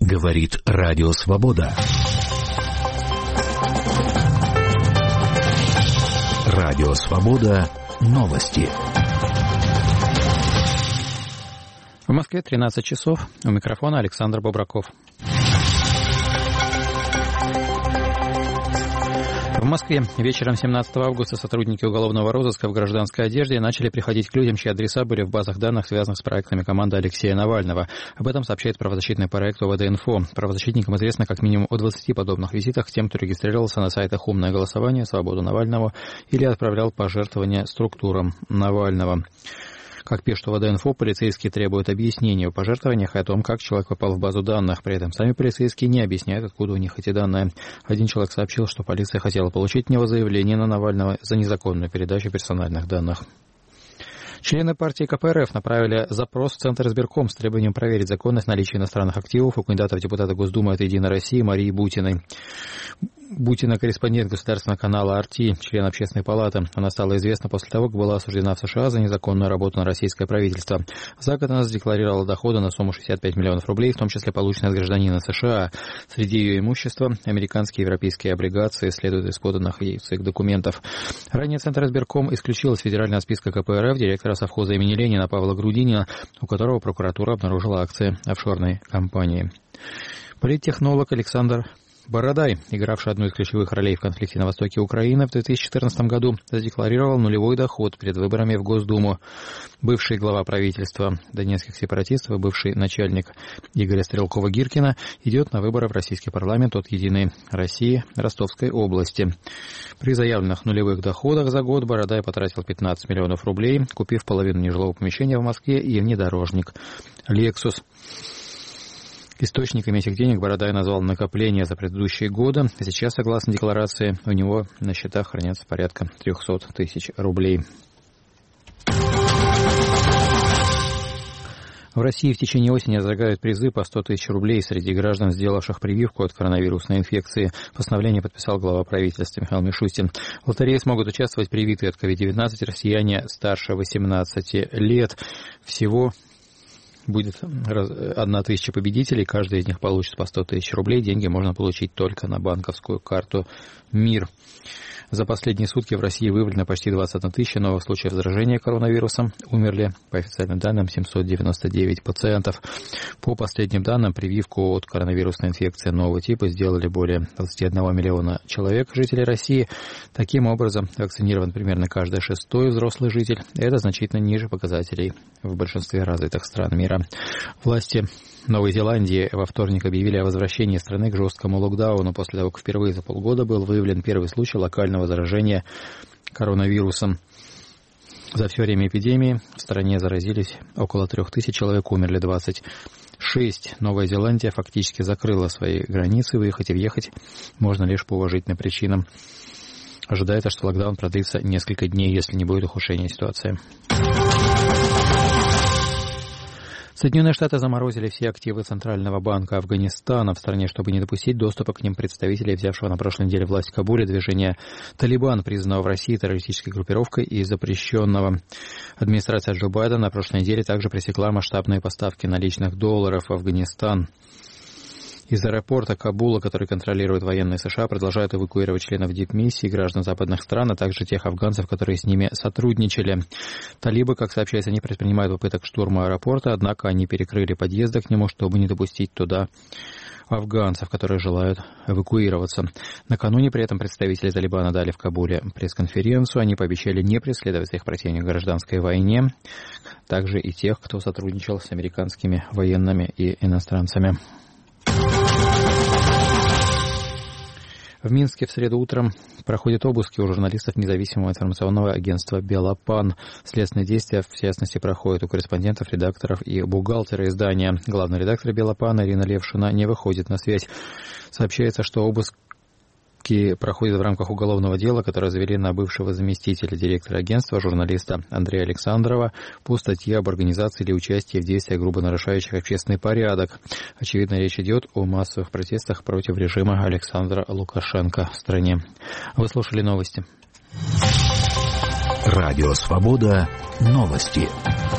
Говорит Радио Свобода. Радио Свобода. Новости. В Москве 13 часов. У микрофона Александр Бобраков. В Москве вечером 17 августа сотрудники уголовного розыска в гражданской одежде начали приходить к людям, чьи адреса были в базах данных, связанных с проектами команды Алексея Навального. Об этом сообщает правозащитный проект ОВД-Инфо. Правозащитникам известно как минимум о 20 подобных визитах тем, кто регистрировался на сайтах «Умное голосование», «Свободу Навального» или отправлял пожертвования структурам Навального. Как пишет ОВД-Инфо, полицейские требуют объяснения о пожертвованиях и о том, как человек попал в базу данных. При этом сами полицейские не объясняют, откуда у них эти данные. Один человек сообщил, что полиция хотела получить от него заявление на Навального за незаконную передачу персональных данных. Члены партии КПРФ направили запрос в Центр избирком с требованием проверить законность наличия иностранных активов у кандидата в депутаты Госдумы от «Единой России» Марии Бутиной. Бутина – корреспондент государственного канала «Арти», член Общественной палаты. Она стала известна после того, как была осуждена в США за незаконную работу на российское правительство. За год она задекларировала доходы на сумму 65 миллионов рублей, в том числе полученные от гражданина США. Среди ее имущества – американские и европейские облигации, следует из поданных ей своих документов. Ранее Центр избирком исключил из федерального списка КПРФ директора совхоза имени Ленина Павла Грудинина, у которого прокуратура обнаружила акции офшорной компании. Политтехнолог Александр Бородай, игравший одну из ключевых ролей в конфликте на востоке Украины в 2014 году, задекларировал нулевой доход перед выборами в Госдуму. Бывший глава правительства донецких сепаратистов и бывший начальник Игоря Стрелкова-Гиркина идет на выборы в российский парламент от «Единой России» Ростовской области. При заявленных нулевых доходах за год Бородай потратил 15 миллионов рублей, купив половину нежилого помещения в Москве и внедорожник «Лексус». Источниками этих денег Бородай назвал накопления за предыдущие годы. Сейчас, согласно декларации, у него на счетах хранятся порядка 300 тысяч рублей. В России в течение осени разыграют призы по 100 тысяч рублей среди граждан, сделавших прививку от коронавирусной инфекции. Постановление подписал глава правительства Михаил Мишустин. В лотерее смогут участвовать привитые от COVID-19 россияне старше 18 лет. Всего будет 1000 победителей, каждый из них получит по 100 тысяч рублей. Деньги можно получить только на банковскую карту «Мир». За последние сутки в России выявлено почти 21 тысяча новых случаев заражения коронавирусом. Умерли, по официальным данным, 799 пациентов. По последним данным, прививку от коронавирусной инфекции нового типа сделали более 21 миллиона человек, жителей России. Таким образом, вакцинирован примерно каждый 6-й взрослый житель. Это значительно ниже показателей в большинстве развитых стран мира. Власти Новой Зеландии во вторник объявили о возвращении страны к жесткому локдауну после того, как впервые за полгода был выявлен первый случай локального заражения коронавирусом. За все время эпидемии в стране заразились около 3000 человек, умерли 26. Новая Зеландия фактически закрыла свои границы, выехать и въехать можно лишь по уважительным причинам. Ожидается, что локдаун продлится несколько дней, если не будет ухудшения ситуации. Соединенные Штаты заморозили все активы Центрального банка Афганистана в стране, чтобы не допустить доступа к ним представителей, взявшего на прошлой неделе власть в Кабуле, движения «Талибан», признанного в России террористической группировкой и запрещенного. Администрация Джо Байдена на прошлой неделе также пресекла масштабные поставки наличных долларов в Афганистан. Из аэропорта Кабула, который контролирует военные США, продолжают эвакуировать членов дипмиссии, граждан западных стран, а также тех афганцев, которые с ними сотрудничали. Талибы, как сообщается, не предпринимают попыток штурма аэропорта, однако они перекрыли подъезды к нему, чтобы не допустить туда афганцев, которые желают эвакуироваться. Накануне при этом представители Талибана дали в Кабуле пресс-конференцию. Они пообещали не преследовать своих противников в гражданской войне, также и тех, кто сотрудничал с американскими военными и иностранцами. В Минске в среду утром проходят обыски у журналистов независимого информационного агентства «Белопан». Следственные действия, в частности, проходят у корреспондентов, редакторов и бухгалтера издания. Главный редактор «Белопана» Ирина Левшина не выходит на связь. Сообщается, что обыски проходят в рамках уголовного дела, которое завели на бывшего заместителя директора агентства, журналиста Андрея Александрова, по статье об организации или участии в действиях, грубо нарушающих общественный порядок. Очевидно, речь идет о массовых протестах против режима Александра Лукашенко в стране. Вы слушали новости. Радио Свобода. Новости.